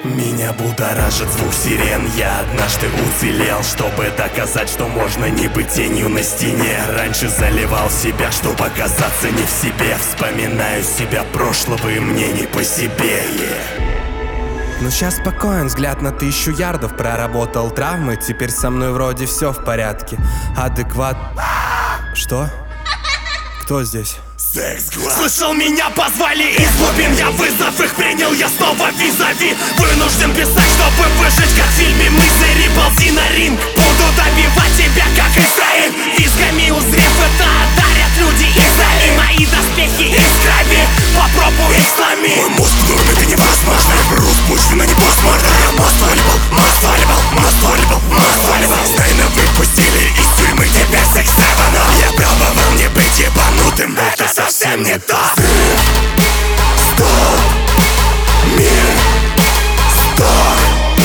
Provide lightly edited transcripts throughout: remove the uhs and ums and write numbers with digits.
Меня будоражит звук сирен. Я однажды уцелел, чтобы доказать, что можно не быть тенью на стене. Раньше заливал себя, чтобы оказаться не в себе. Вспоминаю себя прошлого, и мне не по себе. Но сейчас спокоен, взгляд на 1000 ярдов. Проработал травмы, теперь со мной вроде все в порядке. Адекват... Что? Кто здесь? Слышал, меня позвали из глубин. Я вызов их принял, я снова визави. Вынужден писать, чтобы выжить, как в фильме «Мизери». Ползи на ринг, буду добивать тебя, как Исраиль. Визгами узрев это, дарят люди Израиль. И мои доспехи из крови, попробуй их сломи. Мой мозг в норме, это невозможно. Брус, почвенно не постморда. Я мост волейбол, мост волейбол, мост волейбол, мост волейбол. Знайно выпустили из тюрьмы тебя секс-севена. Я пробовал не быть ебанутым, это совсем не то. Стоп, мир, стоп.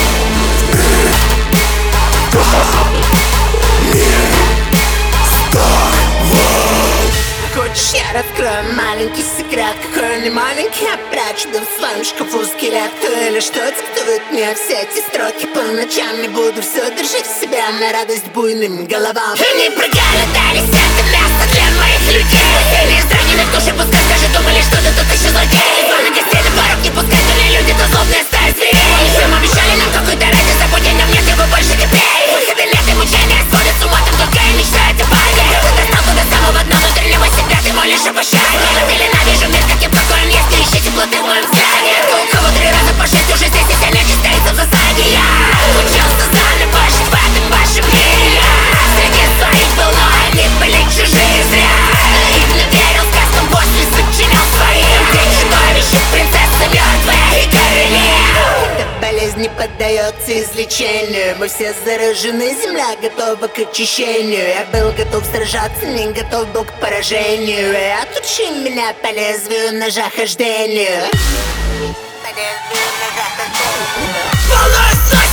Мир, стоп. Хочешь, я раскрою маленький секрет? Какой он не маленький, я прячу да в своем шкафу скелет. Кто или что диктует мне все эти строки? По ночам не буду все держать в себе на радость буйным головам. Они прыгали, дались, это место для моих людей. Или израненных души, пускай даже думали, что ты тут еще злодей. Звоны гостей на порог не пускай, то ли люди, то злобная стая зверей. Они всем обещали нам какой-то ради, забудь о нем, нет его больше теперь. Выходы лет и мучения сводят с ума, там только и мечтает о баге. Ты достал туда самого дна внутреннего себя, ты молишь о пощаде. Ты ненавижу мир, каким какой он есть, ты ищи теплоты в моем взгляде. У кого 3 раза по 6 уже здесь и сильно чистается в засаде. Я учился сами больше в этом вашем мире. Среди своих был, но они были чужие зря. Наивно верил сказкам, после сочинял своим. Ты чудовище, принцесса мертвая и королева. Эта болезнь не поддается излечению. Мы все заражены, земля готова к очищению. Я был готов сражаться, не готов был к поражению. Отучи меня по лезвию ножа хождению. По лезвию ножа хождению.